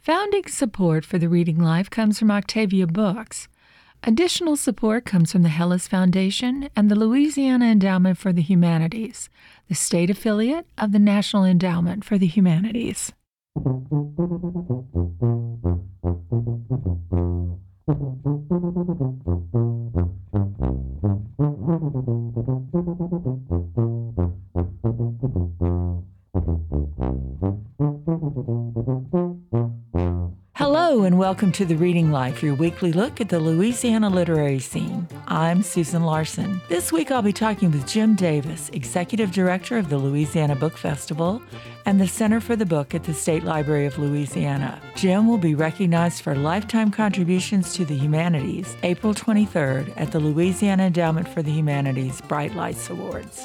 Founding support for the Reading Life comes from Octavia Books. Additional support comes from the Hellas Foundation and the Louisiana Endowment for the Humanities, the state affiliate of the National Endowment for the Humanities. Hello and welcome to The Reading Life, your weekly look at the Louisiana literary scene. I'm Susan Larson. This week I'll be talking with Jim Davis, Executive Director of the Louisiana Book Festival and the Center for the Book at the State Library of Louisiana. Jim will be recognized for lifetime contributions to the humanities April 23rd at the Louisiana Endowment for the Humanities Bright Lights Awards.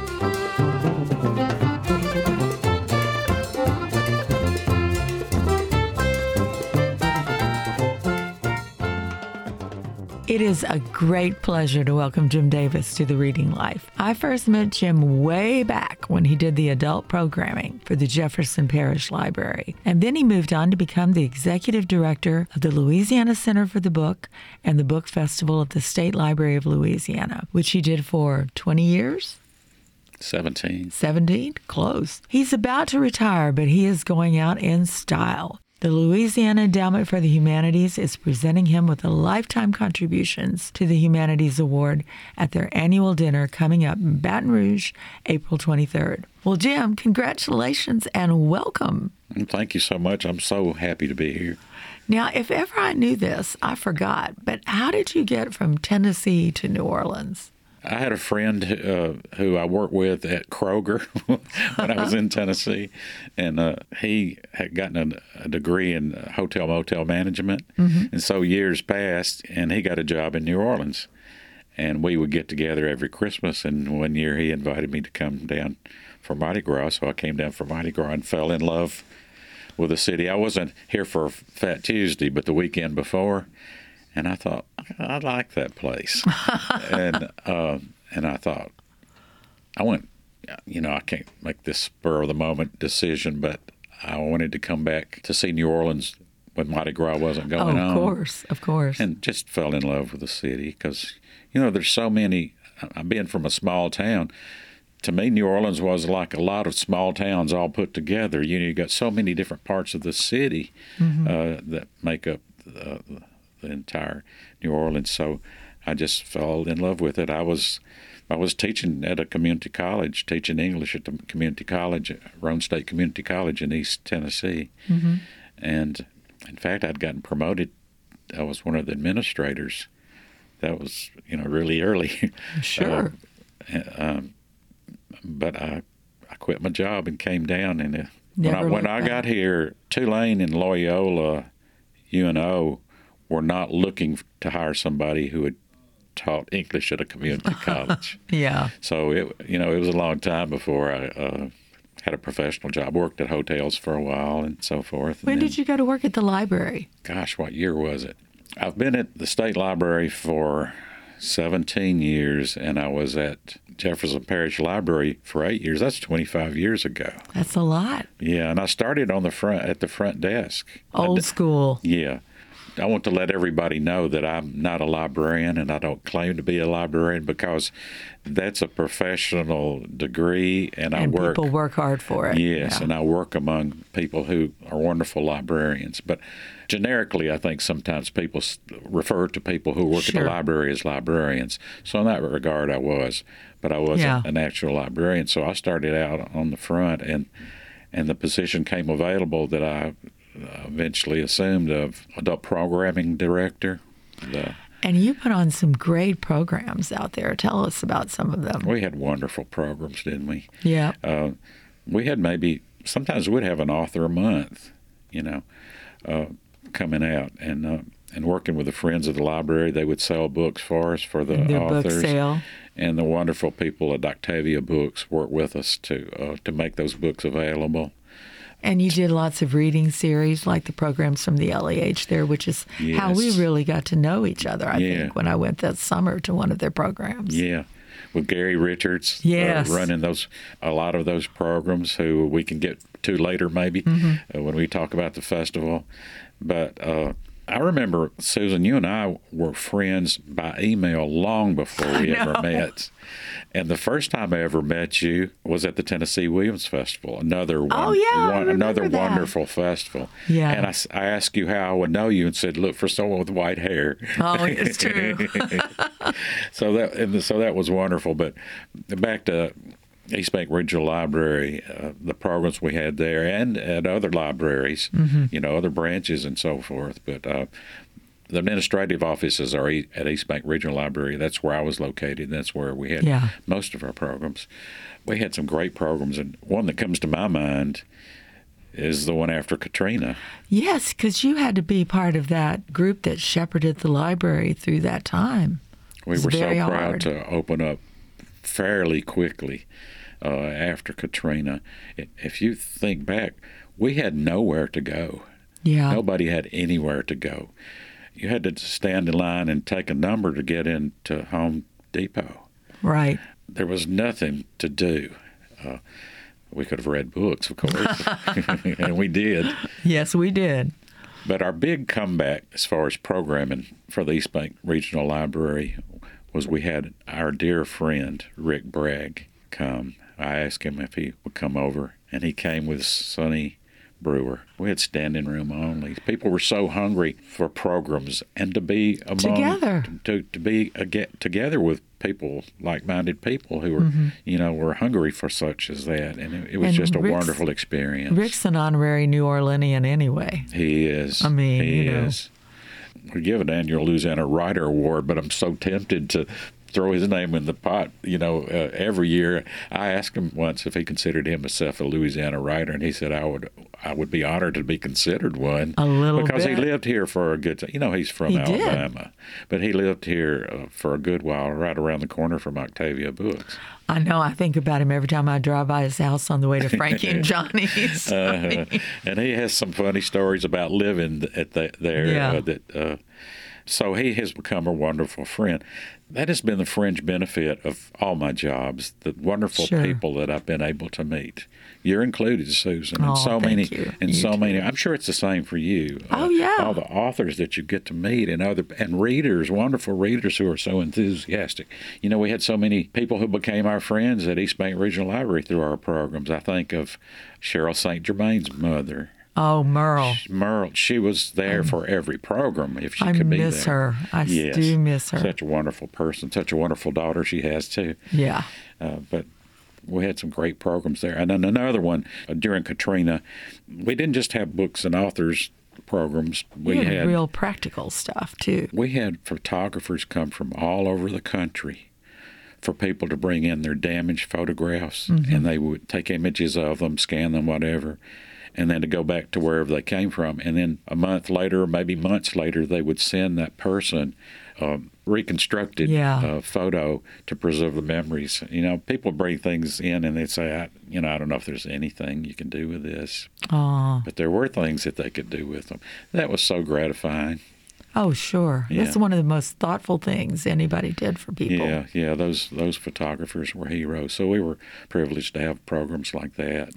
It is a great pleasure to welcome Jim Davis to The Reading Life. I first met Jim way back when he did the adult programming for the Jefferson Parish Library. And then he moved on to become the Executive Director of the Louisiana Center for the Book and the Book Festival at the State Library of Louisiana, which he did for 20 years? 17. 17? Close. He's about to retire, but he is going out in style. The Louisiana Endowment for the Humanities is presenting him with a lifetime contributions to the Humanities Award at their annual dinner coming up in Baton Rouge, April 23rd. Well, Jim, congratulations and welcome. Thank you so much. I'm so happy to be here. Now, if ever I knew this, I forgot, but how did you get from Tennessee to New Orleans? I had a friend who I worked with at Kroger when I was in Tennessee, and he had gotten a degree in hotel motel management, and so years passed, and he got a job in New Orleans, and we would get together every Christmas, and one year he invited me to come down for Mardi Gras, so I came down for Mardi Gras and fell in love with the city. I wasn't here for Fat Tuesday, but the weekend before. And I thought, I like that place. and I thought, I can't make this spur-of-the-moment decision, but I wanted to come back to see New Orleans when Mardi Gras wasn't going on. Of course. And just fell in love with the city because, there's so many, being from a small town, to me, New Orleans was like a lot of small towns all put together. You got so many different parts of the city that make up the entire New Orleans. So I just fell in love with it. I was teaching at a community college, teaching English at the community college, Roane State Community College in East Tennessee. And in fact, I'd gotten promoted. I was one of the administrators. That was, really early. Sure. But I quit my job and came down. And when I got here, Tulane and Loyola, UNO, were not looking to hire somebody who had taught English at a community college. Yeah. So it was a long time before I had a professional job. Worked at hotels for a while and so forth. When did you go to work at the library? Gosh, what year was it? I've been at the State Library for 17 years, and I was at Jefferson Parish Library for 8 years. That's 25 years ago. That's a lot. Yeah, and I started at the front desk. Old school. Yeah. I want to let everybody know that I'm not a librarian and I don't claim to be a librarian because that's a professional degree and people work hard for it. Yes, yeah. And I work among people who are wonderful librarians. But generically, I think sometimes people refer to people who work at the library as librarians. So in that regard, I was. But I wasn't an actual librarian. So I started out on the front and the position came available that I eventually assumed of adult programming director. And you put on some great programs out there. Tell us about some of them. We had wonderful programs, didn't we? Yeah. We had sometimes we'd have an author a month, coming out and working with the Friends of the Library. They would sell books for us for the authors. Book sale. And the wonderful people at Octavia Books worked with us to make those books available. And you did lots of reading series, like the programs from the LEH there, which is how we really got to know each other, I think, when I went that summer to one of their programs. Yeah. with Gary Richards, Yes. running a lot of those programs, who we can get to later maybe when we talk about the festival. But I remember, Susan, you and I were friends by email long before we ever met. And the first time I ever met you was at the Tennessee Williams Festival, another wonderful festival. Yeah. And I asked you how I would know you, and said, look for someone with white hair. Oh, it's true. So that was wonderful. But back to East Bank Regional Library, the programs we had there, and at other libraries, other branches and so forth. But the administrative offices are at East Bank Regional Library. That's where I was located. That's where we had most of our programs. We had some great programs, and one that comes to my mind is the one after Katrina. Yes, because you had to be part of that group that shepherded the library through that time. We were so proud to open up fairly quickly after Katrina. If you think back, we had nowhere to go. Yeah. Nobody had anywhere to go. You had to stand in line and take a number to get into Home Depot. Right. There was nothing to do. We could have read books, of course, and we did. Yes, we did. But our big comeback as far as programming for the East Bank Regional Library was we had our dear friend, Rick Bragg, come. I asked him if he would come over, and he came with Sonny Brewer. We had standing room only. People were so hungry for programs and to be together, to be together with people, like-minded people who were, were hungry for such as that, and it was just a wonderful experience. Rick's an honorary New Orleanian anyway. He is. I mean, he is. We give an annual Louisiana Writer Award, but I'm so tempted to throw his name in the pot, every year. I asked him once if he considered himself a Louisiana writer, and he said I would be honored to be considered one. A little because bit. He lived here for a good time. He's from Alabama, but he lived here for a good while, right around the corner from Octavia Books. I know. I think about him every time I drive by his house on the way to Frankie and Johnny's. And he has some funny stories about living there. Yeah. So he has become a wonderful friend. That has been the fringe benefit of all my jobs, the wonderful people that I've been able to meet. You're included, Susan, and so many. I'm sure it's the same for you. Oh yeah, all the authors that you get to meet, and readers, wonderful readers who are so enthusiastic. We had so many people who became our friends at East Bank Regional Library through our programs. I think of Cheryl St. Germain's mother. Oh, Merle. She was there for every program if she could be there. I miss her. I do miss her. Such a wonderful person, such a wonderful daughter she has, too. Yeah. But we had some great programs there. And then another one, during Katrina, we didn't just have books and authors programs. We had real practical stuff, too. We had photographers come from all over the country for people to bring in their damaged photographs, and they would take images of them, scan them, whatever, and then to go back to wherever they came from. And then a month later, or maybe months later, they would send that person a reconstructed photo to preserve the memories. People bring things in and they'd say, I don't know if there's anything you can do with this. But there were things that they could do with them. That was so gratifying. Oh, sure. Yeah. That's one of the most thoughtful things anybody did for people. Yeah. Those photographers were heroes. So we were privileged to have programs like that.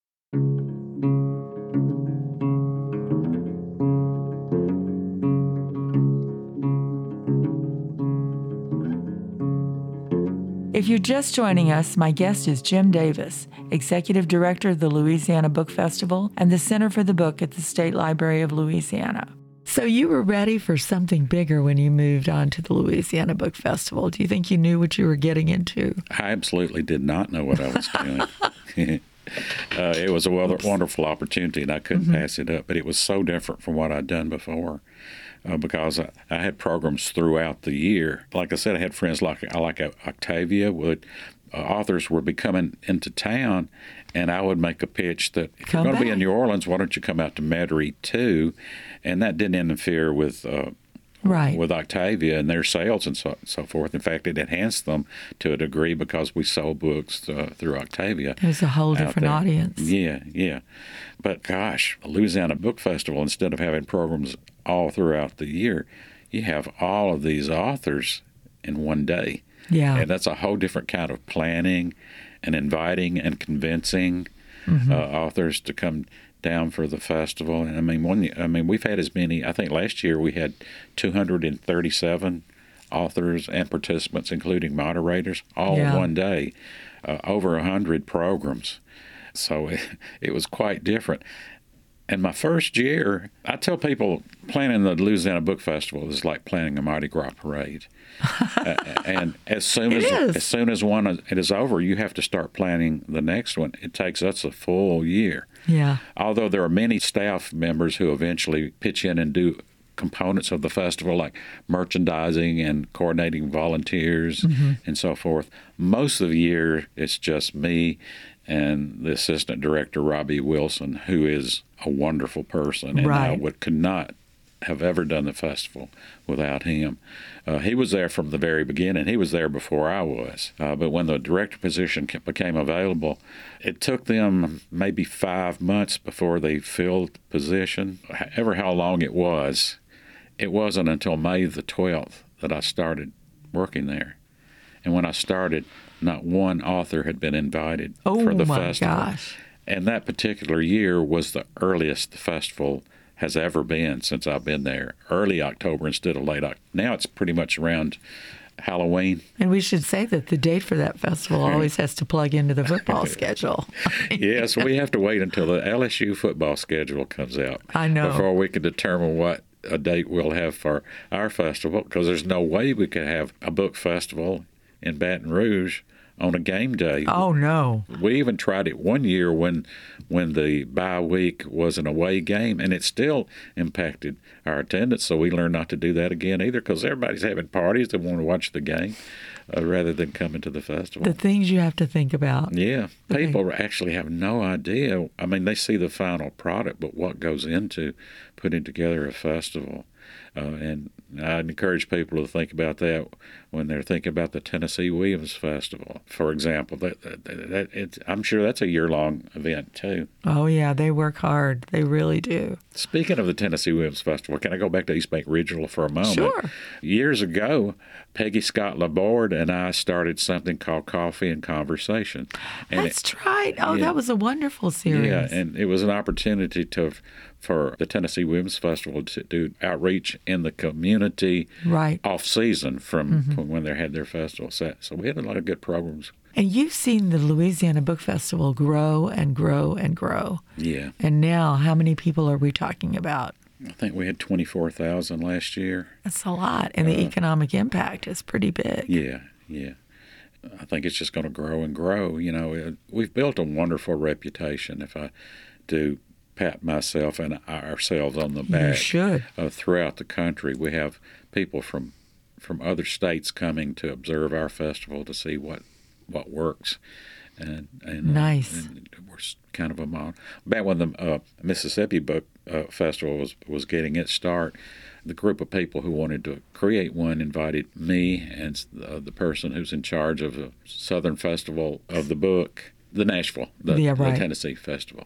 If you're just joining us, my guest is Jim Davis, Executive Director of the Louisiana Book Festival and the Center for the Book at the State Library of Louisiana. So you were ready for something bigger when you moved on to the Louisiana Book Festival. Do you think you knew what you were getting into? I absolutely did not know what I was doing. It was a wonderful opportunity, and I couldn't pass it up. But it was so different from what I'd done before. Because I had programs throughout the year. Like I said, I had friends like Octavia authors would be coming into town, and I would make a pitch that if you're going to be in New Orleans, why don't you come out to Metairie too? And that didn't interfere with Octavia and their sales and so forth. In fact, it enhanced them to a degree because we sold books through Octavia. It was a whole different audience. Yeah. But gosh, Louisiana Book Festival, instead of having programs all throughout the year, you have all of these authors in one day. Yeah. And that's a whole different kind of planning and inviting and convincing authors to come down for the festival. And I mean, we've had as many. I think last year we had 237 authors and participants, including moderators, all in one day. Over 100 programs. So it was quite different. And my first year, I tell people planning the Louisiana Book Festival is like planning a Mardi Gras parade. And as soon as one is over, you have to start planning the next one. It takes us a full year. Yeah. Although there are many staff members who eventually pitch in and do components of the festival, like merchandising and coordinating volunteers and so forth. Most of the year, it's just me and the assistant director, Robbie Wilson, who is a wonderful person. And I could not have ever done the festival without him. He was there from the very beginning. He was there before I was. But when the director position became available, it took them maybe 5 months before they filled the position. However, how long it wasn't until May the 12th that I started working there. And when I started, not one author had been invited for the festival. Oh, my gosh. And that particular year was the earliest the festival has ever been since I've been there. Early October instead of late October. Now it's pretty much around Halloween. And we should say that the date for that festival always has to plug into the football schedule. Yes, we have to wait until the LSU football schedule comes out. I know. Before we can determine what a date we'll have for our festival, because there's no way we could have a book festival in Baton Rouge on a game day. Oh, no. We even tried it one year when the bye week was an away game, and it still impacted our attendance, so we learned not to do that again either, because everybody's having parties that want to watch the game rather than coming to the festival. The things you have to think about. Yeah. People actually have no idea. I mean, they see the final product, but what goes into putting together a festival. And I'd encourage people to think about that when they're thinking about the Tennessee Williams Festival, for example. I'm sure that's a year-long event, too. Oh, yeah, they work hard. They really do. Speaking of the Tennessee Williams Festival, can I go back to East Bank Regional for a moment? Sure. Years ago, Peggy Scott Laborde and I started something called Coffee and Conversation. And That's right. Oh, that was a wonderful series. Yeah, and it was an opportunity for the Tennessee Williams Festival to do outreach in the community off-season from when they had their festival set. So we had a lot of good programs. And you've seen the Louisiana Book Festival grow and grow and grow. Yeah. And now, how many people are we talking about? I think we had 24,000 last year. That's a lot. And the economic impact is pretty big. Yeah. I think it's just going to grow and grow. You know, we've built a wonderful reputation, if I do pat myself and ourselves on the back. You should. Throughout the country. We have people from other states coming to observe our festival to see what works. And nice. And we're kind of a model. Back when the Mississippi Book Festival was getting its start, the group of people who wanted to create one invited me and the person who's in charge of the Southern Festival of the Book, the Nashville, the Tennessee Festival,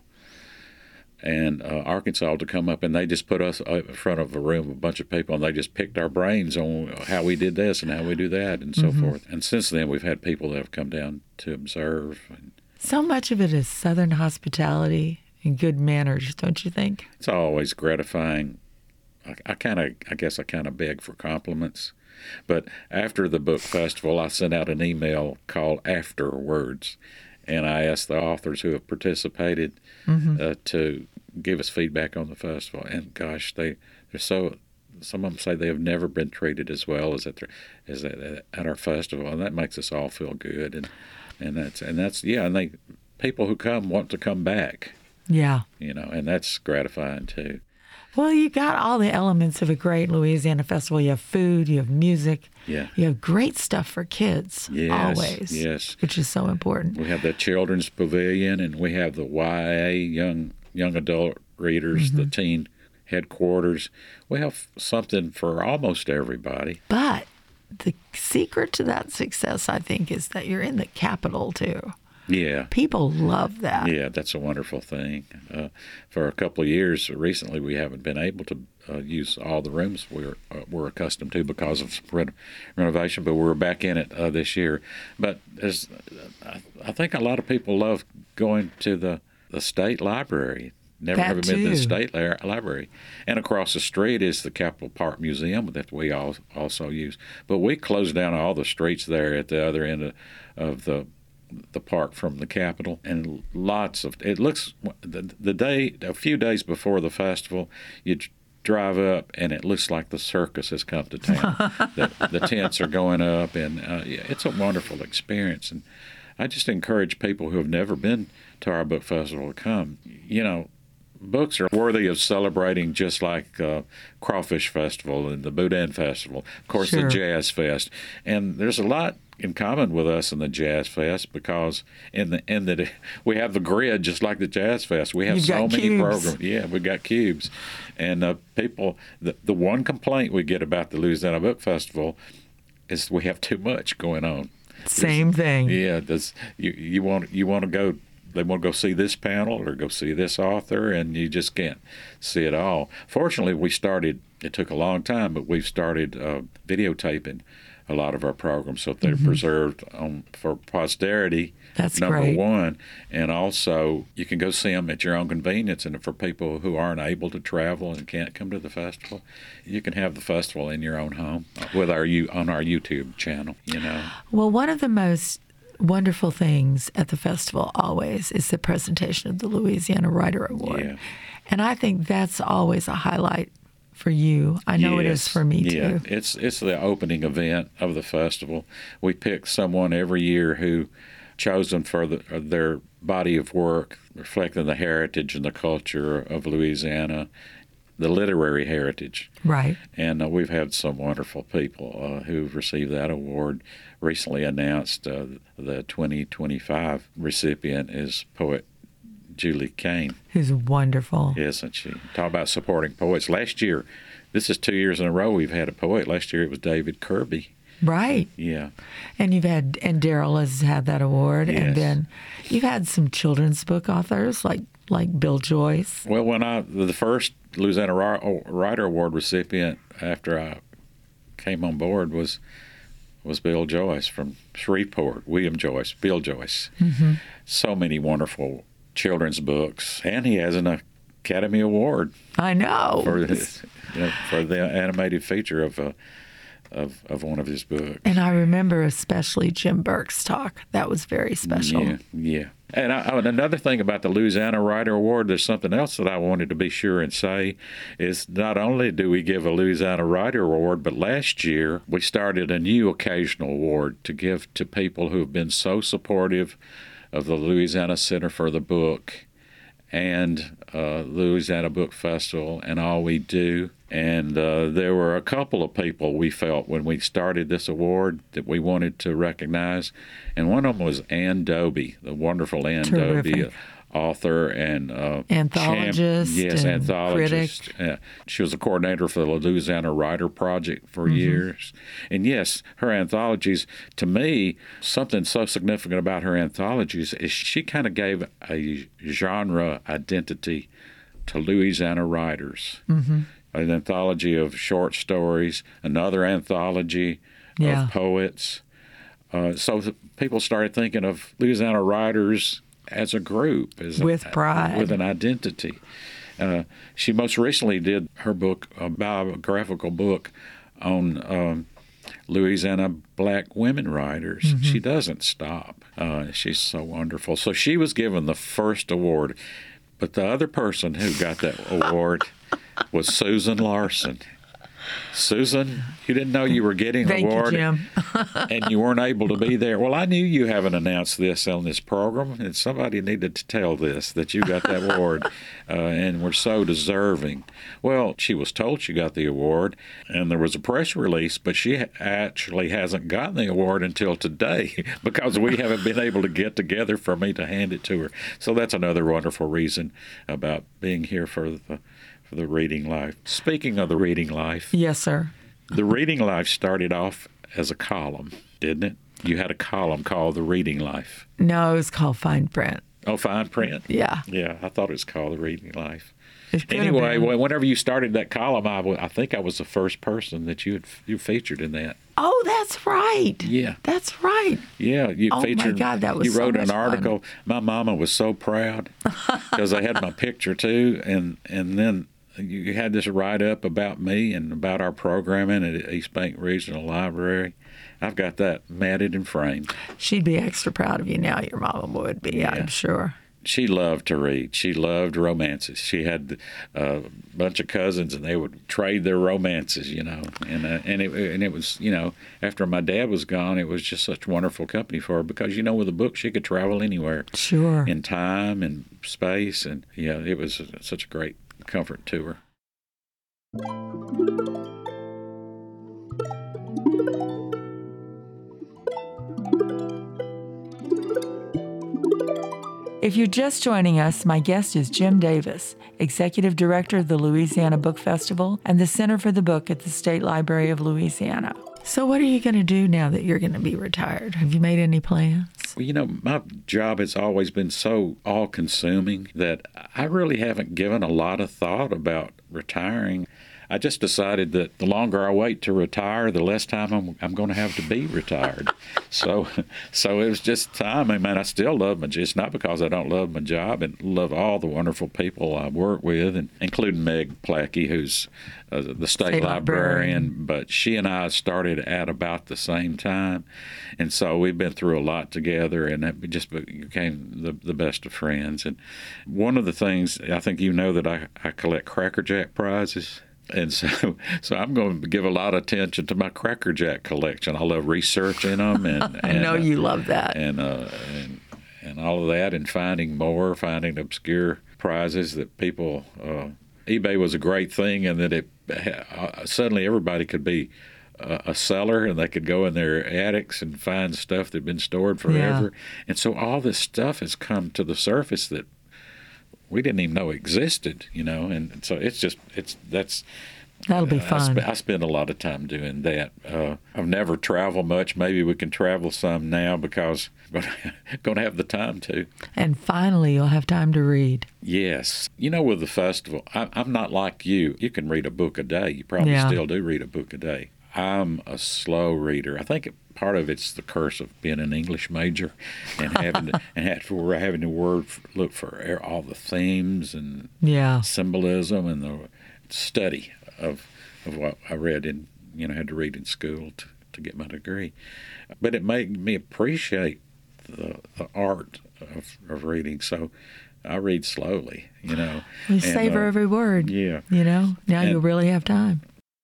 and Arkansas to come up, and they just put us in front of a room, a bunch of people, and they just picked our brains on how we did this and how we do that and so forth. And since then, we've had people that have come down to observe. So much of it is Southern hospitality and good manners, don't you think? It's always gratifying. I guess I kind of beg for compliments. But after the book festival, I sent out an email called Afterwards, and I asked the authors who have participated to give us feedback on the festival. And gosh, they're so. Some of them say they have never been treated as well as at our festival, and that makes us all feel good. And that's people who come want to come back. Yeah, and that's gratifying too. Well, you got all the elements of a great Louisiana festival. You have food, you have music, you have great stuff for kids, always, which is so important. We have the children's pavilion, and we have the YA, young adult readers, the teen headquarters. We have something for almost everybody. But the secret to that success, I think, is that you're in the capital, too. Yeah. People love that. Yeah, that's a wonderful thing. For a couple of years recently, we haven't been able to use all the rooms we're accustomed to because of renovation, but we're back in it this year. But I think a lot of people love going to the state library. Never That been to the too. state library. And across the street is the Capitol Park Museum that we also use. But we closed down all the streets there at the other end of the park from the Capitol, and lots of it looks a few days before the festival, you drive up and it looks like the circus has come to town. the tents are going up, and yeah, it's a wonderful experience. And I just encourage people who have never been to our book festival to come. Books are worthy of celebrating, just like Crawfish Festival and the Boudin Festival, of course, Sure. the Jazz Fest. And there's a lot in common with us in the Jazz Fest, because in that we have the grid just like the Jazz Fest. We have You've so got many cubes. programs. Yeah, we've got cubes. And people, the one complaint we get about the Louisiana Book Festival is we have too much going on. Same thing. Yeah, you want to go. They want to go see this panel or go see this author, and you just can't see it all. Fortunately, it took a long time, but we've started videotaping a lot of our programs so that they're preserved for posterity, That's number great. one. And also, you can go see them at your own convenience. And for people who aren't able to travel and can't come to the festival, you can have the festival in your own home on our YouTube channel, Well, one of the most wonderful things at the festival always is the presentation of the Louisiana Writer Award. Yeah. And I think that's always a highlight for you. I know it is for me Yeah, too. it's the opening event of the festival. We pick someone every year who chosen for their body of work, reflecting the heritage and the culture of Louisiana, the literary heritage. Right. And we've had some wonderful people who've received that award. Recently announced the 2025 recipient is poet Julie Kane. Who's wonderful. Isn't she? Talk about supporting poets. Last year, this is 2 years in a row we've had a poet. Last year it was David Kirby. Right. Yeah. And Daryl has had that award. Yes. And then you've had some children's book authors like Bill Joyce. Well, the first Louisiana Writer Award recipient after I came on board was Bill Joyce from Shreveport. William Joyce, Bill Joyce. Mm-hmm. So many wonderful children's books, and he has an Academy Award I know. for the animated feature of one of his books. And I remember especially Jim Burke's talk. That was very special. Yeah. And another thing about the Louisiana Writer Award, there's something else that I wanted to be sure and say, is not only do we give a Louisiana Writer Award, but last year we started a new occasional award to give to people who have been so supportive of the Louisiana Center for the Book and Louisiana Book Festival and all we do. And there were a couple of people we felt when we started this award that we wanted to recognize. And one of them was Ann Doby, the wonderful Ann Terrific. Doby, author and Anthologist yes, and anthologist. She was a coordinator for the Louisiana Writer Project for years. And yes, her anthologies, to me, something so significant about her anthologies is she kind of gave a genre identity to Louisiana writers. Mm-hmm. An anthology of short stories, another anthology of poets. So people started thinking of Louisiana writers as a group, With pride. with an identity. She most recently did her book, a biographical book on Louisiana black women writers. Mm-hmm. She doesn't stop. She's so wonderful. So she was given the first award, but the other person who got that award was Susan Larson. Susan, you didn't know you were getting an Thank award, you, Jim. and you weren't able to be there. Well, I knew you haven't announced this on this program, and somebody needed to tell this, that you got that award, and were so deserving. Well, she was told she got the award, and there was a press release, but she actually hasn't gotten the award until today because we haven't been able to get together for me to hand it to her. So that's another wonderful reason about being here for the Reading Life. Speaking of the Reading Life, Yes, sir. the Reading Life started off as a column, didn't it? You had a column called The Reading Life. No, it was called Fine Print. Oh, Fine Print? Yeah. Yeah, I thought it was called The Reading Life. Anyway, whenever you started that column, I think I was the first person that you featured in that. Oh, that's right. Yeah. That's right. Yeah, you featured. Oh, my God, that was you wrote so much an article. fun. My mama was so proud because I had my picture, too, and then you had this write-up about me and about our programming at East Bank Regional Library. I've got that matted and framed. She'd be extra proud of you now, your mama would be, Yeah. I'm sure. She loved to read. She loved romances. She had a bunch of cousins, and they would trade their romances, you know. And it was, you know, after my dad was gone, it was just such wonderful company for her because, you know, with a book, she could travel anywhere. Sure. In time and space. And, yeah, it was such a great comfort to her. If you're just joining us, my guest is Jim Davis, Executive Director of the Louisiana Book Festival and the Center for the Book at the State Library of Louisiana. So what are you going to do now that you're going to be retired? Have you made any plans? Well, you know, my job has always been so all-consuming that I really haven't given a lot of thought about retiring. I just decided that the longer I wait to retire, the less time I'm going to have to be retired. So it was just time. I mean, I still love my job. It's not because I don't love my job and love all the wonderful people I work with, and including Meg Plackey, who's the state librarian. But she and I started at about the same time, and so we've been through a lot together, and it just became the best of friends. And one of the things, I think you know that I collect Cracker Jack prizes. And so I'm going to give a lot of attention to my Cracker Jack collection. I love researching them, and I know you love that, and all of that, and finding obscure prizes that people. eBay was a great thing, and that it suddenly everybody could be a seller, and they could go in their attics and find stuff that'd been stored forever. Yeah. And so all this stuff has come to the surface that we didn't even know existed, you know, and so that'll be fun. I spend a lot of time doing that. I've never traveled much. Maybe we can travel some now because I'm going to have the time to. And finally, you'll have time to read. Yes. You know, with the festival, I'm not like you. You can read a book a day. You probably still do read a book a day. I'm a slow reader. I think part of it's the curse of being an English major and having to look for all the themes and symbolism and the study of what I read had to read in school to get my degree. But it made me appreciate the art of reading. So I read slowly, you know. You savor every word. Yeah. You know, now you'll really have time.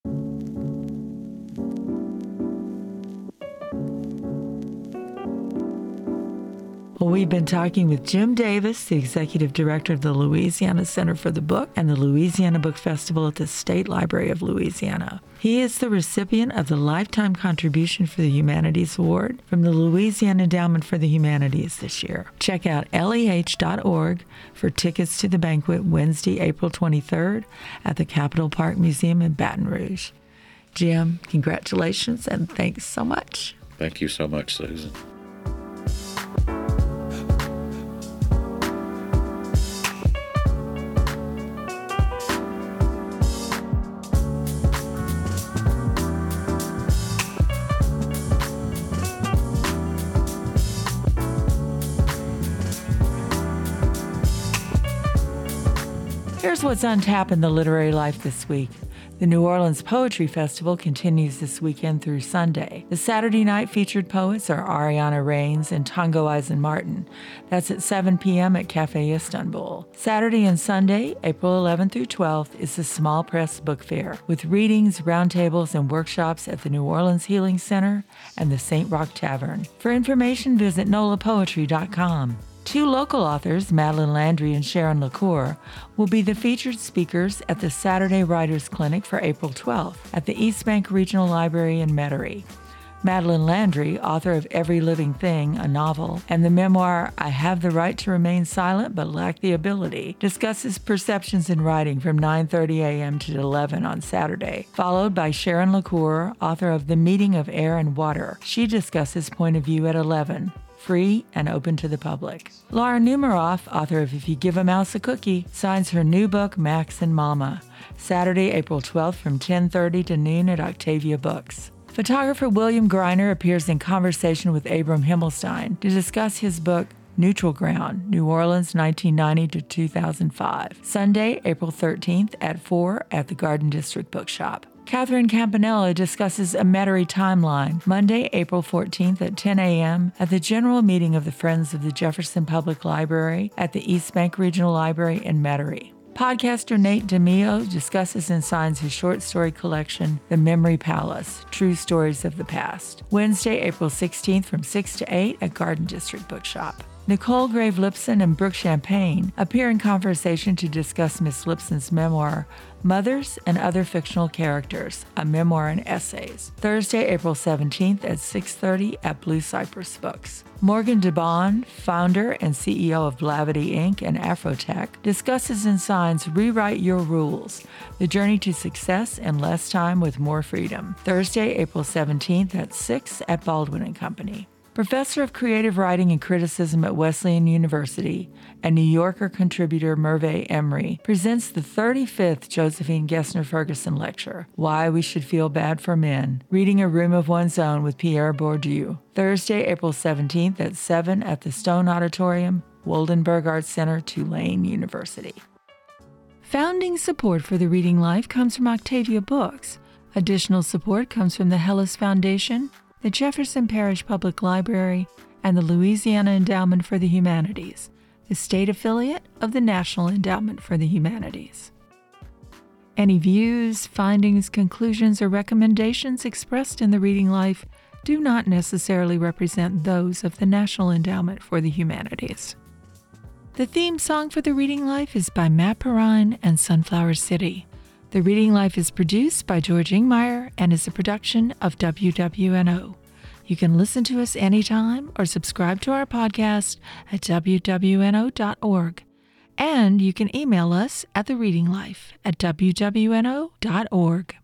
Well, we've been talking with Jim Davis, the Executive Director of the Louisiana Center for the Book and the Louisiana Book Festival at the State Library of Louisiana. He is the recipient of the Lifetime Contribution for the Humanities Award from the Louisiana Endowment for the Humanities this year. Check out leh.org for tickets to the banquet Wednesday, April 23rd at the Capitol Park Museum in Baton Rouge. Jim, congratulations and thanks so much. Thank you so much, Susan. Here's what's on tap in the literary life this week. The New Orleans Poetry Festival continues this weekend through Sunday. The Saturday night featured poets are Ariana Reigns and Tango Eisen-Martin. That's at 7 p.m. at Cafe Istanbul. Saturday and Sunday, April 11th through 12th, is the Small Press Book Fair, with readings, roundtables, and workshops at the New Orleans Healing Center and the St. Roch Tavern. For information, visit nolapoetry.com. Two local authors, Madeline Landry and Sharon LaCour, will be the featured speakers at the Saturday Writers Clinic for April 12th at the East Bank Regional Library in Metairie. Madeline Landry, author of Every Living Thing, a novel, and the memoir I Have the Right to Remain Silent But Lack the Ability, discusses perceptions in writing from 9:30 a.m. to 11 on Saturday, followed by Sharon LaCour, author of The Meeting of Air and Water. She discusses point of view at 11. Free and open to the public. Laura Numeroff, author of If You Give a Mouse a Cookie, signs her new book, Max and Mama, Saturday, April 12th from 10:30 to noon at Octavia Books. Photographer William Greiner appears in conversation with Abram Himmelstein to discuss his book, Neutral Ground, New Orleans, 1990 to 2005, Sunday, April 13th at 4 at the Garden District Bookshop. Catherine Campanella discusses a Metairie timeline, Monday, April 14th at 10 a.m. at the general meeting of the Friends of the Jefferson Public Library at the East Bank Regional Library in Metairie. Podcaster Nate DeMio discusses and signs his short story collection, The Memory Palace, True Stories of the Past, Wednesday, April 16th from 6 to 8 at Garden District Bookshop. Nicole Grave Lipson and Brooke Champagne appear in conversation to discuss Miss Lipson's memoir, Mothers and Other Fictional Characters, a memoir and essays, Thursday, April 17th at 6:30 at Blue Cypress Books. Morgan DeBond, founder and CEO of Blavity Inc. and Afrotech, discusses and signs Rewrite Your Rules, the journey to success in less time with more freedom, Thursday, April 17th at 6 at Baldwin & Company. Professor of Creative Writing and Criticism at Wesleyan University and New Yorker contributor Merve Emery presents the 35th Josephine Gessner Ferguson Lecture, Why We Should Feel Bad for Men, Reading a Room of One's Own with Pierre Bourdieu, Thursday, April 17th at 7 at the Stone Auditorium, Woldenberg Arts Center, Tulane University. Founding support for the Reading Life comes from Octavia Books. Additional support comes from the Hellis Foundation, the Jefferson Parish Public Library, and the Louisiana Endowment for the Humanities, the state affiliate of the National Endowment for the Humanities. Any views, findings, conclusions, or recommendations expressed in the Reading Life do not necessarily represent those of the National Endowment for the Humanities. The theme song for the Reading Life is by Matt Perrine and Sunflower City. The Reading Life is produced by George Ingmeyer and is a production of WWNO. You can listen to us anytime or subscribe to our podcast at WWNO.org. And you can email us at thereadinglife@WWNO.org.